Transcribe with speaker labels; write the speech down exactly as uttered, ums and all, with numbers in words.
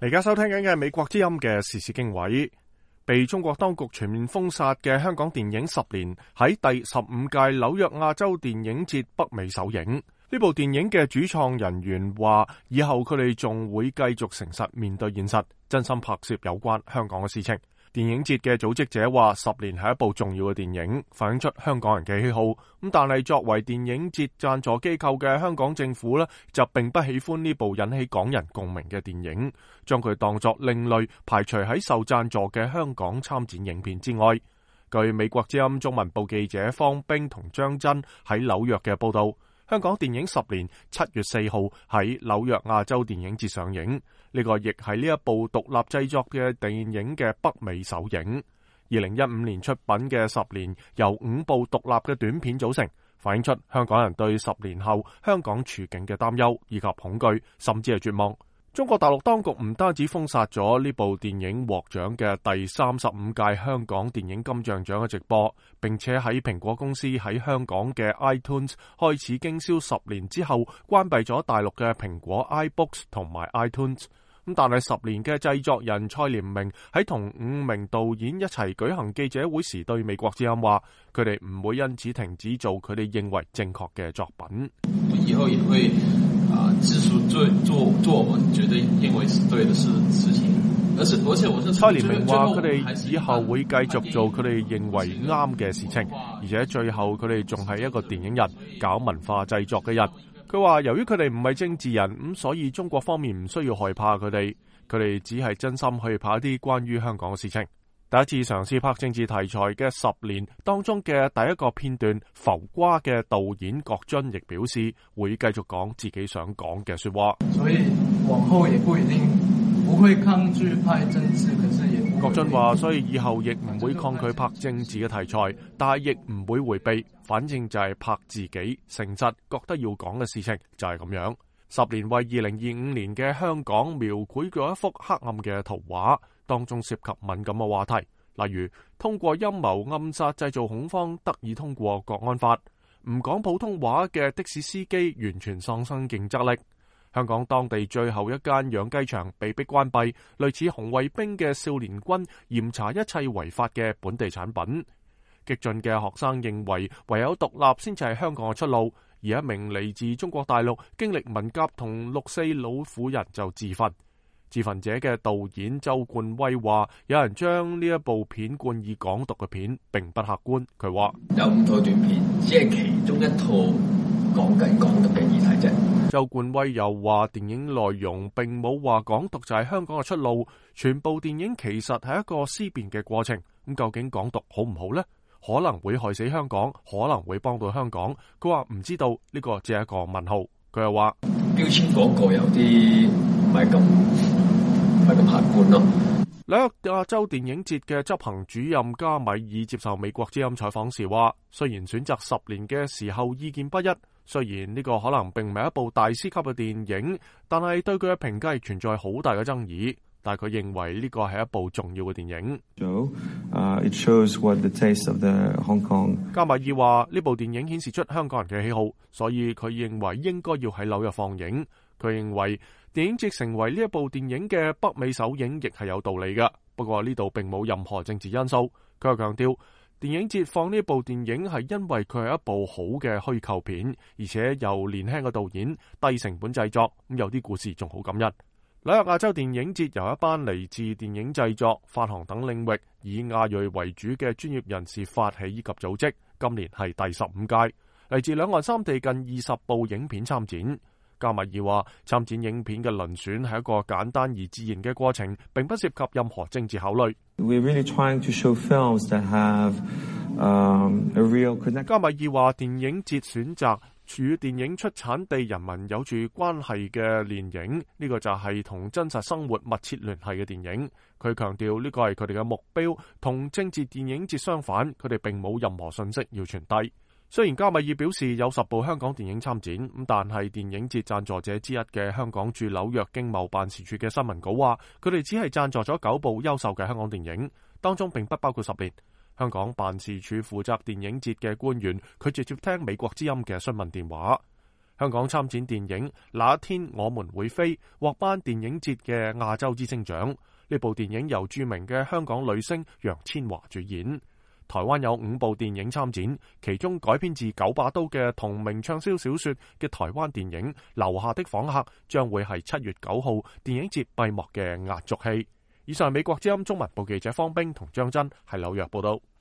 Speaker 1: 而家收聽緊嘅美國之音嘅時事經緯，被中國當局全面封殺嘅香港電影十年喺第十五屆紐約亞洲電影節北美首映。呢部電影嘅主創人員話，以後佢哋仲會繼續誠實面對現實，真心拍攝有關香港嘅事情。電影節嘅組織者話，十年係一部重要嘅電影，反映出香港人嘅喜好。咁但係作為電影節贊助機構嘅香港政府呢，就並不喜歡呢部引起港人共鳴嘅電影，將佢當作另類，排除喺受贊助嘅香港參展影片之外。據美國之音中文部記者方冰同張真喺紐約嘅報道，香港電影十年七月四號喺紐約亞洲電影節上映，呢個亦係呢一部獨立製作嘅電影嘅北美首映。二零一五年出品嘅十年由五部獨立嘅短片組成，反映出香港人對十年後香港處境嘅擔憂以及恐懼，甚至係絕望。中國大陸當局唔單止封殺咗呢部電影獲獎嘅第三十五屆香港電影金像獎嘅直播，並且喺蘋果公司喺香港嘅 iTunes 開始經銷十年之後，關閉咗大陸嘅蘋果 iBooks 同埋 iTunes。咁但係十年嘅製作人蔡廉明喺同五名導演一齊舉行記者會時，對美國之音話，佢哋唔會因此停止做佢哋認為正確嘅作品。
Speaker 2: 以後也會啊，支持做做做我們覺得認為是對的事事情，而且而且我是
Speaker 1: 蔡廉明話，佢哋以後會繼續做佢哋認為啱嘅事情，而且最後佢哋仲係一個電影人，搞文化製作嘅人。佢話由於佢哋唔係政治人，咁所以中國方面唔需要害怕佢哋，佢哋只係真心去拍一啲關於香港嘅事情。第一次嘗試拍政治題材嘅十年當中嘅第一個片段，浮瓜嘅導演郭臻亦表示會繼續講自己想講嘅說話。
Speaker 3: 所以往後也不一定不會抗拒拍政治，可是也不會。
Speaker 1: 郭臻話，所以以後亦唔會抗拒拍政治嘅題材，但係亦唔會迴避，反正就係拍自己誠實覺得要講嘅事情，就係咁樣。十年為二零二五年嘅香港描繪咗一幅黑暗嘅圖畫，當中涉及敏感嘅話題，例如通過陰謀暗殺製造恐慌，得以通過國安法；唔講普通話嘅的，的士司機完全喪生競爭力。香港當地最後一間養雞場被迫關閉，類似紅衛兵嘅少年軍嚴查一切違法嘅本地產品。激進嘅學生認為唯有獨立先至係香港嘅出路，而一名嚟自中國大陸經歷文革同六四老婦人就自焚。自焚者嘅導演周冠威話，有人將呢一部片冠以港獨嘅片並不客觀。佢話
Speaker 2: 有五套短片，只係其中一套講緊港獨嘅議題啫。
Speaker 1: 周冠威又話，電影內容並冇話港獨就係香港嘅出路，全部電影其實係一個思辨嘅過程。咁究竟港獨好唔好呢？可能會害死香港，可能會幫到香港。佢話唔知道，呢個只係一個問號。佢又話
Speaker 2: 標籤廣告有啲唔係咁唔係咁客觀咯。
Speaker 1: 紐約亞洲電影節嘅執行主任加米爾接受美國之音採訪時話，雖然選擇十年嘅時候意見不一，雖然呢個可能並唔係一部大師級嘅電影，但係對佢嘅評價存在好大嘅爭議。但係佢認為呢個係一部重要嘅電影。
Speaker 4: So, uh, it shows what the taste of the Hong Kong.
Speaker 1: 加米爾話呢部電影顯示出香港人嘅喜好，所以佢認為應該要喺紐約放映。佢認為電影節成為呢一部電影嘅北美首映亦係有道理嘅，不過呢度並冇任何政治因素。佢又強調電影節放呢部電影係因為佢係一部好嘅虛構片，而且由年輕嘅導演低成本製作，咁有啲故事仲好感人。紐約亞洲電影節由一班嚟自電影製作、發行等領域以亞裔為主嘅專業人士發起以及組織，今年係第十五屆，嚟自兩岸三地近二十部影片參展。加密爾話，參展影片嘅遴選係一個簡單而自然嘅過程，並不涉及任何政治考慮。
Speaker 4: We're really trying to show films that have, um, a real connection.
Speaker 1: 加密爾話，電影節選擇與電影出產地人民有住關係嘅電影，呢個就係同真實生活密切聯繫嘅電影。佢強調呢個係佢哋嘅目標，同政治電影節相反，佢哋並冇任何信息要傳遞。雖然加米爾表示有十部香港電影參展，咁但係電影節贊助者之一嘅香港駐紐約經貿辦事處嘅新聞稿話，佢哋只係贊助咗九部優秀嘅香港電影，當中並不包括十年。香港辦事處負責電影節嘅官員，佢直接聽美國之音嘅詢問電話。 香港參展電影《那一天我們會飛》獲頒電影節嘅亞洲之星獎。呢部電影由著名嘅香港女星楊千嬅主演。台灣有五部電影參展，其中改編自九把刀嘅同名暢銷小說嘅台灣電影《樓下的訪客》將會係七月九號電影節閉幕嘅壓軸戲。以上係美國之音中文部記者方冰同張真喺紐約報道。